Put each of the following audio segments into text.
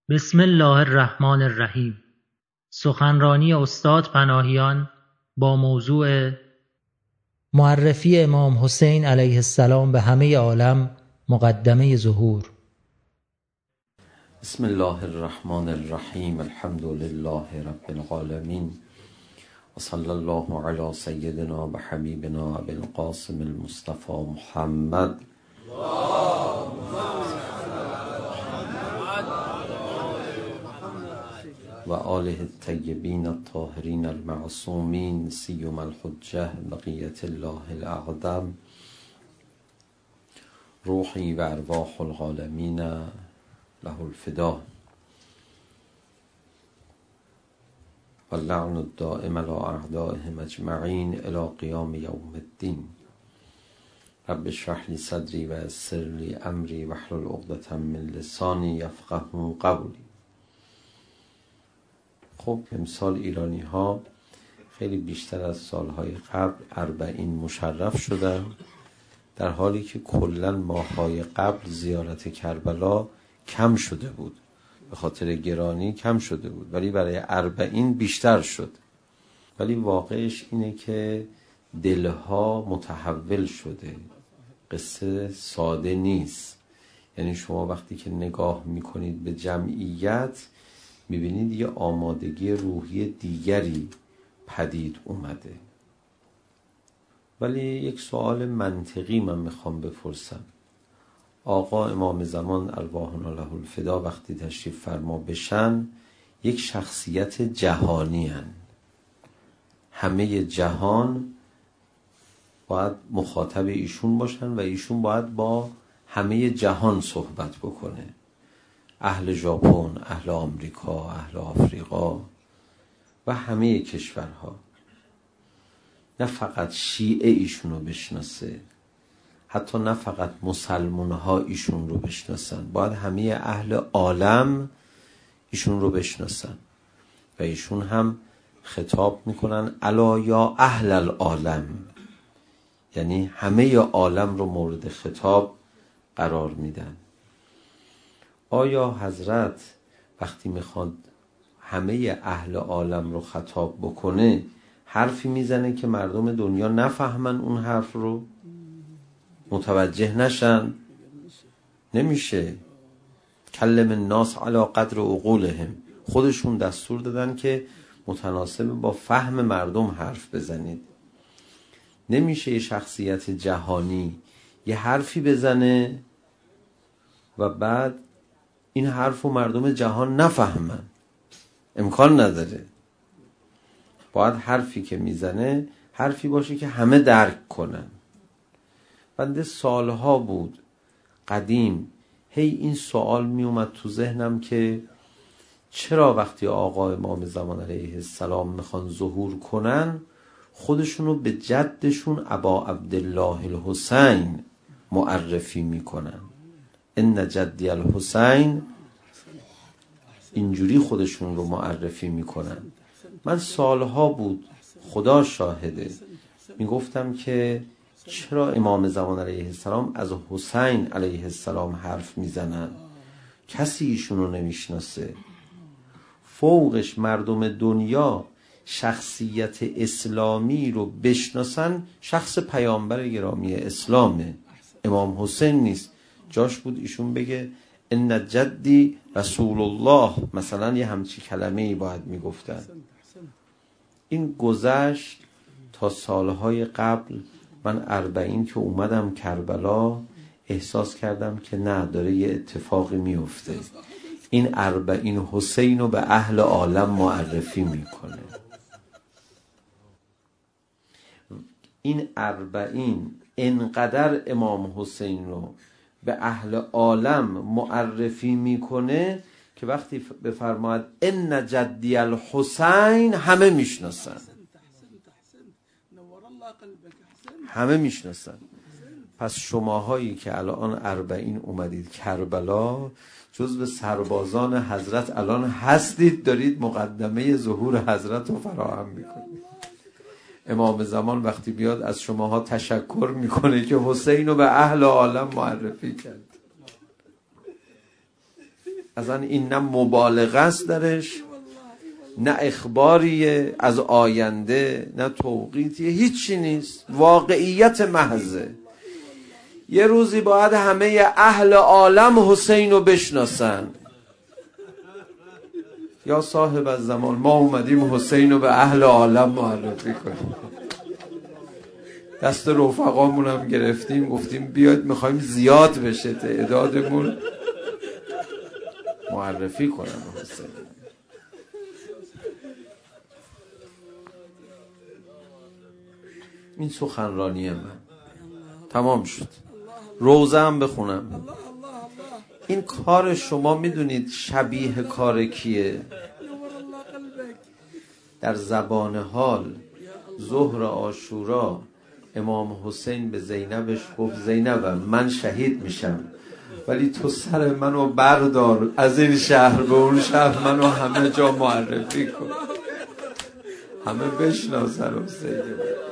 بسم الله الرحمن الرحیم. سخنرانی استاد پناهیان با موضوع معرفی امام حسین علیه السلام به همه عالم، مقدمه ظهور. بسم الله الرحمن الرحیم. الحمد لله رب العالمین و صلی الله علی سیدنا و حبیبنا ابی القاسم المصطفى محمد و آله الطیبین الطاهرین المعصومین سیما الحجة بقیة الله الاعظم. روحی و ارواح العالمین له الفدا و اللعن الدائم علی اعدائهم اجمعین الی قیام یوم الدین. رب اشرح لی صدری و یسر لی امری واحلل عقدة من لسانی یفقهوا قولی. خب امسال ایرانی ها خیلی بیشتر از سالهای قبل 40 مشرف شدن، در حالی که کلا ماه‌های قبل زیارت کربلا کم شده بود، به خاطر گرانی کم شده بود، ولی برای 40 بیشتر شد. ولی واقعش اینه که دلها متحول شده، قصه ساده نیست. یعنی شما وقتی که نگاه میکنید به جمعیت میبینید یه آمادگی روحی دیگری پدید اومده. ولی یک سوال منطقی من میخوام بپرسم. آقا امام زمان ارواحنا له الفدا وقتی تشریف فرما بشن یک شخصیت جهانی هن. همه جهان باید مخاطب ایشون باشن و ایشون باید با همه جهان صحبت بکنه. اهل ژاپن، اهل آمریکا، اهل آفریقا و همه کشورها. نه فقط شیعه ایشون رو بشناسه، حتی نه فقط مسلمان ها ایشون رو بشناسن، باید همه اهل عالم ایشون رو بشناسن. و ایشون هم خطاب میکنن الا یا اهل العالم، یعنی همه عالم رو مورد خطاب قرار میدن. آیا حضرت وقتی میخواد همه اهل عالم رو خطاب بکنه حرفی میزنه که مردم دنیا نفهمن اون حرف رو، متوجه نشن؟ نمیشه. کلم الناس علی قدر عقولهم. خودشون دستور دادن که متناسب با فهم مردم حرف بزنید. نمیشه یه شخصیت جهانی یه حرفی بزنه و بعد این حرف رو مردم جهان نفهمن. امکان نداره. باید حرفی که میزنه حرفی باشه که همه درک کنن. بنده سالها بود قدیم هی این سوال می اومد تو ذهنم که چرا وقتی آقا امام زمان علیه السلام میخوان ظهور کنن خودشونو به جدشون ابا عبدالله الحسین معرفی میکنن. ان جدی الحسین، اینجوری خودشون رو معرفی میکنن. من سالها بود خدا شاهده میگفتم که چرا امام زمان علیه السلام از حسین علیه السلام حرف میزنن؟ کسی ایشون رو نمیشناسه. فوقش مردم دنیا شخصیت اسلامی رو بشناسن شخص پیامبر گرامی اسلامه، امام حسین نیست. جاش بود ایشون بگه ان جدی رسول الله، مثلا یه همچی کلمه ای باید میگفتن. این گذشت تا سالهای قبل. من 40 که اومدم کربلا احساس کردم که نه، داره یه اتفاقی میفته. این 40 حسین رو به اهل عالم معرفی میکنه. این 40 انقدر امام حسین رو به اهل عالم معرفی میکنه که وقتی بفرماید ان جدی الحسین همه میشناسن. همه میشناسن. پس شماهایی که الان 40 اومدید کربلا جزو سربازان حضرت الان هستید، دارید مقدمه ظهور حضرت رو فراهم میکنید. امام زمان وقتی بیاد از شماها تشکر میکنه که حسین رو به اهل عالم معرفی کرد. اصلا این نه مبالغه است درش، نه اخباریه از آینده، نه توقیتیه، هیچی نیست، واقعیت محضه. یه روزی باید همه اهل عالم حسین رو بشناسن. یا صاحب الزمان، ما اومدیم حسین رو به اهل عالم معرفی کنیم. دست رفقامون هم گرفتیم، گفتیم بیاید میخوایم زیاد بشه تعدادمون، معرفی کنم حسین. این سخنرانی من تمام شد. روزه هم بخونم. این کار شما میدونید شبیه کار کیه؟ در زبان حال ظهر عاشورا امام حسین به زینبش گفت زینبم من شهید میشم ولی تو سر منو بردار از این شهر به اون شهر، منو همه جا معرفی کن، همه بشناسن حسین.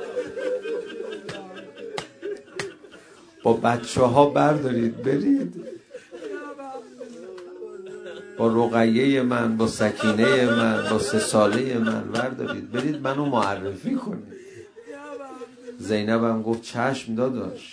با بچه ها بردارید برید، با رقیه من، با سکینه من، با 3 ساله من بردارید برید منو معرفی کنید. زینبم گفت چشم داداش.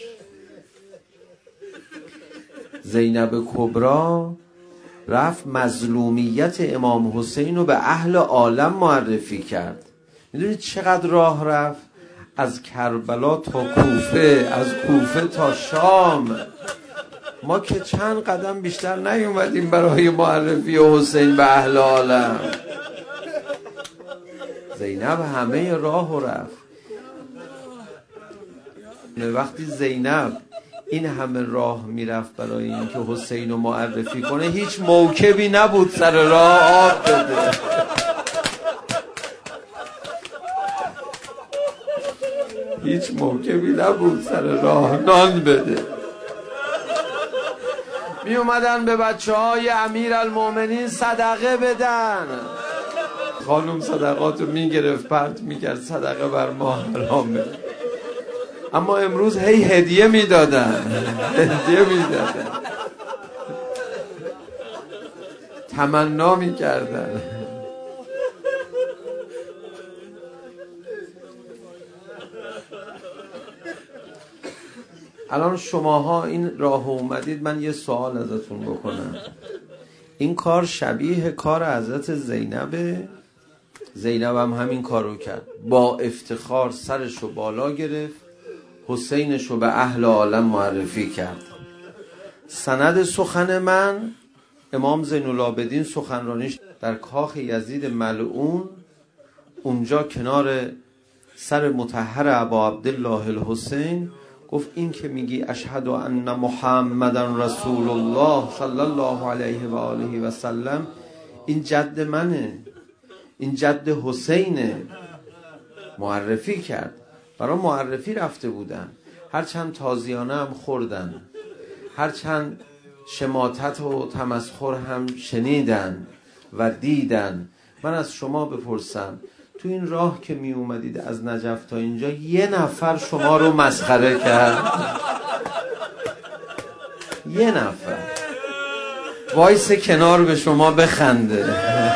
زینب کبرا رفت مظلومیت امام حسین رو به اهل عالم معرفی کرد. میدونید چقدر راه رفت؟ از کربلا تا کوفه، از کوفه تا شام. ما که چند قدم بیشتر نیومدیم برای معرفی حسین به اهل عالم. زینب همه راه رفت. وقتی زینب این همه راه میرفت برای اینکه حسین رو معرفی کنه، هیچ موکبی نبود سر راه آب بده. هیچ موکبی نبود سر راه نان بده. می اومدن به بچه های امیر المومنین صدقه بدن. خانم صدقاتو می گرفت پرت می کرد، صدقه بر ما حرامه. اما امروز هی هدیه می دادن، هدیه می دادن، تمنا می کردن. الان شماها این راه اومدید، من یه سوال ازتون بکنم. این کار شبیه کار حضرت زینبه؟ زینب هم همین کارو کرد، با افتخار سرشو بالا گرفت، حسینشو به اهل عالم معرفی کرد. سند سخن من، امام زین العابدین سخنرانیش در کاخ یزید ملعون، اونجا کنار سر مطهر ابا عبدالله الحسین گفت این که میگی اشهد ان محمدن رسول الله صلی الله علیه و آله و سلم، این جد منه، این جد حسینه. معرفی کرد. برای معرفی رفته بودن، هرچند تازیانه هم خوردن، هرچند شماتت و تمسخر هم شنیدن و دیدن. من از شما بپرسم، تو این راه که می اومدید از نجف تا اینجا یه نفر شما رو مسخره کرد؟ یه نفر وایس کنار به شما بخنده؟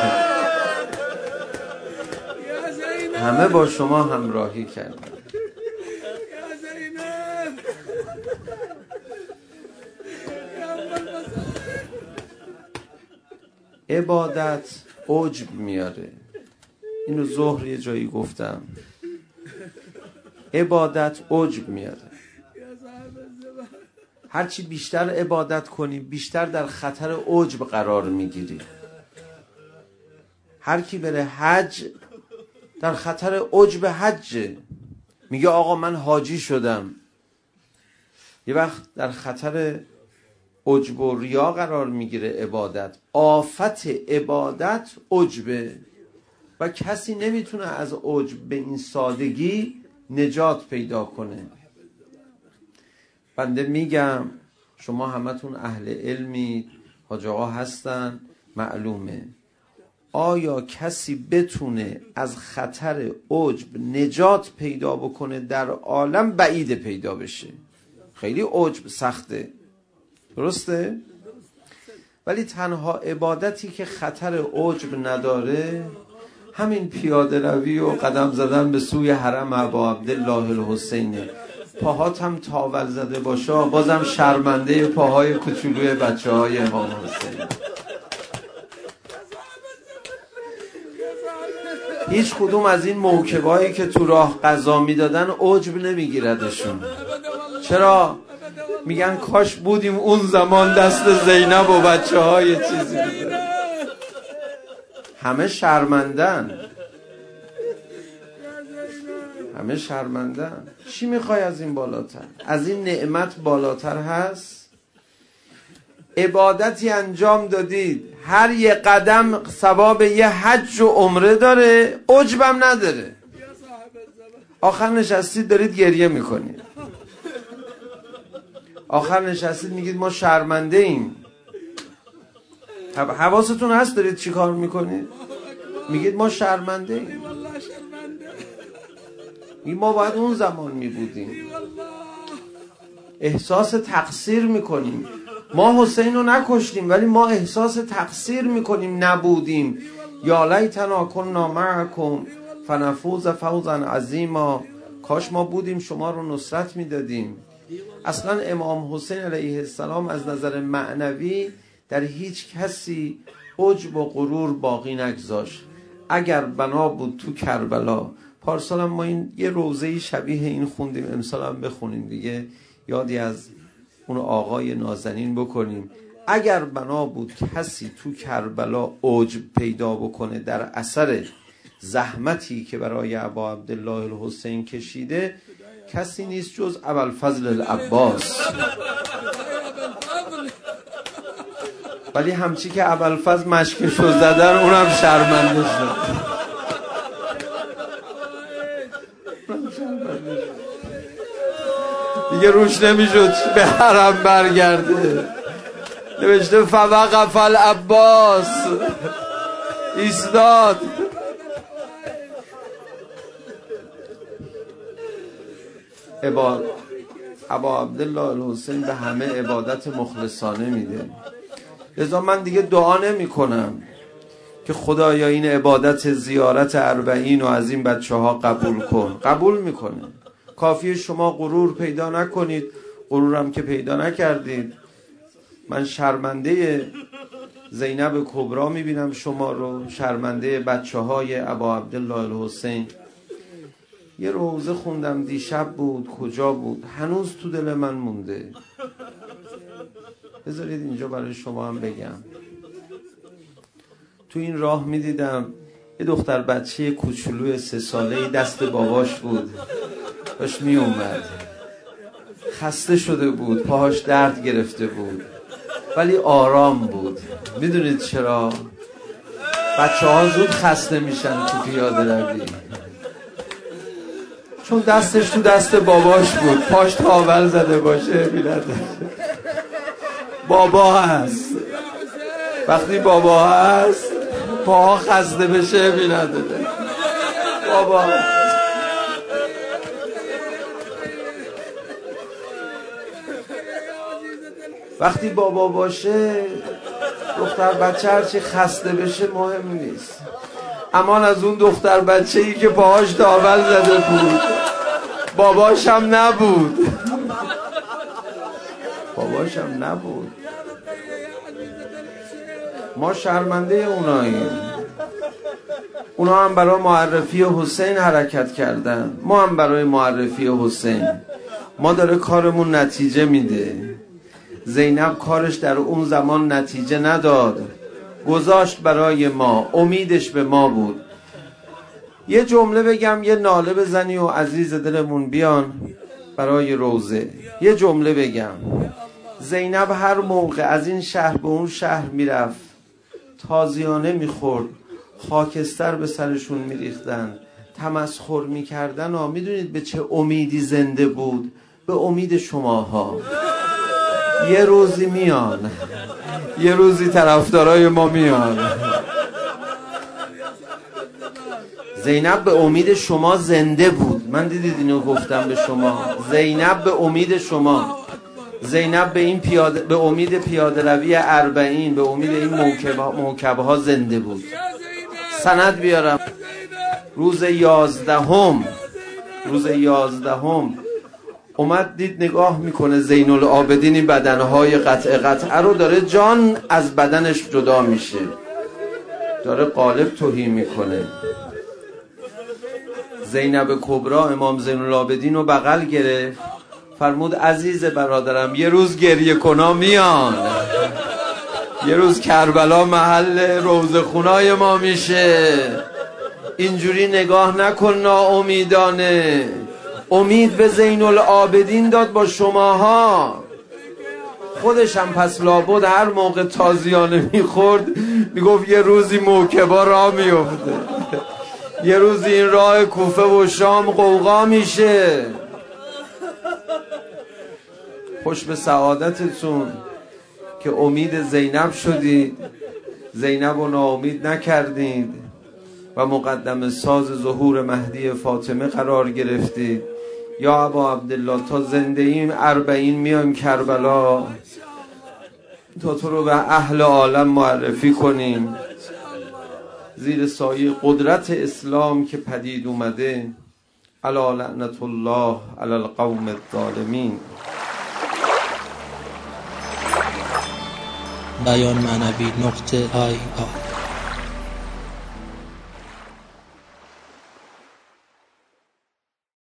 همه با شما همراهی کردن. عبادت عجب میاره. اینو ظهر یه جایی گفتم. عبادت عجب میاره. هرچی بیشتر عبادت کنی بیشتر در خطر عجب قرار میگیری. هر کی بره حج در خطر عجب حجه. میگه آقا من حاجی شدم، یه وقت در خطر عجب و ریا قرار میگیره عبادت. آفت عبادت عجبه و کسی نمیتونه از عجب به این سادگی نجات پیدا کنه. بنده میگم شما همتون اهل علمی، حاج آقا هستن، معلومه. آیا کسی بتونه از خطر عجب نجات پیدا بکنه در عالم؟ بعید پیدا بشه. خیلی عجب سخته، درسته؟ ولی تنها عبادتی که خطر عجب نداره همین پیاده روی و قدم زدن به سوی حرم ابا عبدالله الحسینه. پاهات هم تاول زده باشه بازم شرمنده پاهای کوچولوی بچه های امام حسین. هیچ کدوم از این موکبایی که تو راه غذا میدادن عجب نمیگیردشون. چرا؟ میگن کاش بودیم اون زمان دست زینب و بچه های چیزی میدن. همه شرمندن، همه شرمندن. چی میخوای از این بالاتر؟ از این نعمت بالاتر هست؟ عبادتی انجام دادید هر یه قدم ثواب یه حج و عمره داره، عجبم نداره. آخر نشستید دارید گریه میکنید، آخر نشستید میگید ما شرمنده ایم. حواستون هست دارید چی کار میکنید؟ میگید ما شرمنده ایم. ما باید اون زمان میبودیم. احساس تقصیر میکنیم. ما حسین رو نکشتیم ولی ما احساس تقصیر میکنیم نبودیم. یا لیتنا کنا معکم فنفوز فوزا عظیما. کاش ما بودیم شما رو نصرت میدادیم. اصلا امام حسین علیه السلام از نظر معنوی در هیچ کسی عجب و غرور باقی نگذاشت. اگر بنا بود تو کربلا، پارسال هم ما این یه روزه‌ای شبیه این خوندیم، امسال هم بخونیم دیگه، یادی از اون آقای نازنین بکنیم. اگر بنا بود کسی تو کربلا عجب پیدا بکنه در اثر زحمتی که برای ابا عبدالله الحسین کشیده، کسی نیست جز ابوالفضل العباس. ولی همچی که ابوالفضل مشکشو زدن اونم شرمنده شد. دیگه روش نمیشد به حرم برگرده. نوشته فوقف العباس، ایستاد. ابا عبدالله الحسین به همه عبادت مخلصانه میده. لذا من دیگه دعا نمی کنم که خدایا این عبادت زیارت اربعین و از این بچه ها قبول کن. قبول میکنه. کافیه شما غرور پیدا نکنید. غرورم که پیدا نکردید. من شرمنده زینب کبرا میبینم شما رو، شرمنده بچه های ابا عبدالله الحسین. یه روزه خوندم دیشب بود، کجا بود، هنوز تو دل من مونده. بذارید اینجا برای شما هم بگم. تو این راه میدیدم یه دختر بچه کوچولوی 3 ساله‌ای دست باباش بود، داشت می اومد. خسته شده بود، پاهاش درد گرفته بود ولی آرام بود. میدونید چرا؟ بچه ها زود خسته میشن تو پیاده روی، چون دستش تو دست باباش بود. پاش تاول زده باشه بیلده. بابا هست، وقتی بابا هست پاها خسته بشه بیلده. بابا وقتی بابا باشه دختر بچه هرچی خسته بشه مهم نیست. امان از اون دختر بچه‌ای که پاهاش تاول زده بود، باباش هم نبود. باباش هم نبود. ما شرمنده اوناییم. اونا هم برای معرفی حسین حرکت کردن، ما هم برای معرفی حسین. ما داره کارمون نتیجه میده. زینب کارش در اون زمان نتیجه نداد، گذاشت برای ما، امیدش به ما بود. یه جمله بگم، یه ناله بزنی و عزیز دلمون بیان برای روزه. یه جمله بگم. زینب هر موقع از این شهر به اون شهر میرفت، تازیانه میخورد، خاکستر به سرشون میریختن، تمسخر میکردن. میدونید به چه امیدی زنده بود؟ به امید شماها. یه روزی میان، یه روزی طرفدارای ما میان. زینب به امید شما زنده بود. من دیدید اینو گفتم به شما. زینب به امید شما. زینب به امید پیاده روی 40، به امید این موکبه ها زنده بود. سند بیارم. روز 11 اومد دید نگاه میکنه زین العابدین این بدنهای قطعه رو داره جان از بدنش جدا میشه، داره قالب تهی میکنه. زینب کبرا امام زین العابدین رو بغل گرفت، فرمود عزیز برادرم یه روز گریه کنا میان، یه روز کربلا محل روضه خونای ما میشه، اینجوری نگاه نکن ناامیدانه. امید به زین العابدین داد با شماها. خودش هم پس لابد هر موقع تازیانه میخورد میگفت یه روزی موکبا راه میفته، یه روزی این راه کوفه و شام غوغا میشه. خوش به سعادتتون که امید زینب شدید، زینب رو ناامید نکردید و مقدم ساز ظهور مهدی فاطمه قرار گرفتید. یا ابا عبدالله تا زنده ایم 40 میایم کربلا تا تو رو به اهل عالم معرفی کنیم. زیر سایه قدرت اسلام که پدید اومده، الا لعنت الله علی القوم الظالمین. بیان معنوی .ir